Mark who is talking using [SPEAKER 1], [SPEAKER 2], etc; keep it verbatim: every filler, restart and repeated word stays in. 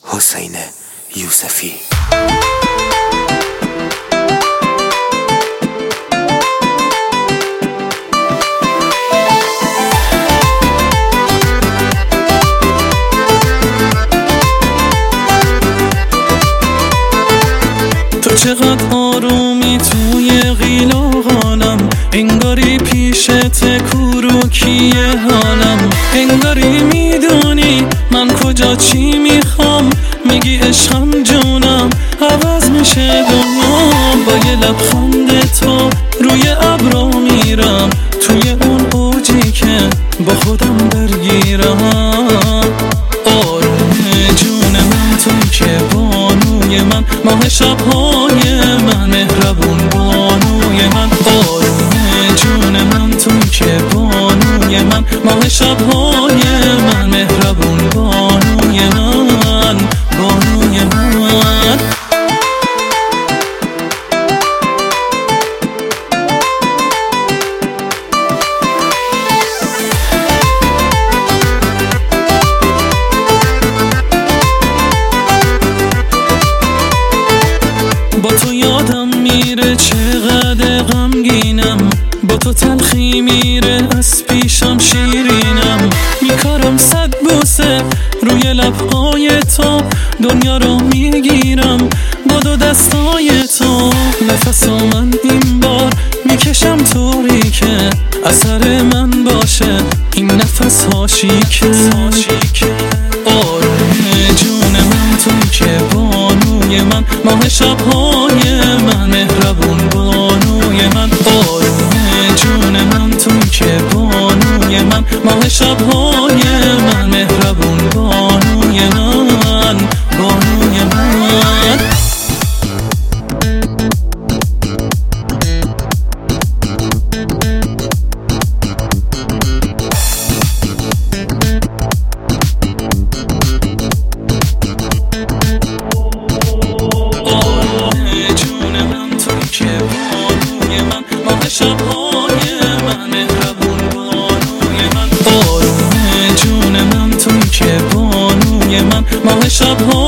[SPEAKER 1] حسین یوسفی.
[SPEAKER 2] تو چقدر آرومی توی قیلاقانم، انگاری پیشت کوروکیه حالم، انگاری میدونی من کجا چی میخوام، میگی عشقم جونم عوض میشه دنیا. با یه لبخند تو روی ابرا میرم، توی اون اوجی که با خودم درگیرم. آروم جون من توی که بانوی من، ماه شبهای من، مهربون بانوی من. آروم جون من توی که بانوی من، ماه شبهای من، مهربون بانوی من، بانوی من. با تو یادم میره چقدر غمگینم، با تو تلخی میره از پیشم شیرینم. میکارم صد بوسه روی لبهای تو، دنیا رو میگیرم با دو دستای تو. نفس من این بار میکشم طوری که اثر من باشه این نفس هاشیکه. آروم جون من توی که بانوی من، ماه شبهای من، مهربون بانوی من. آروم جون من توی که بانوی من، ماه شبهای من، مهربون بانوی من، بانوی من. شبهای من، مهربون بانوی من. آروم جون من توی که بانوی من، ماه شبهای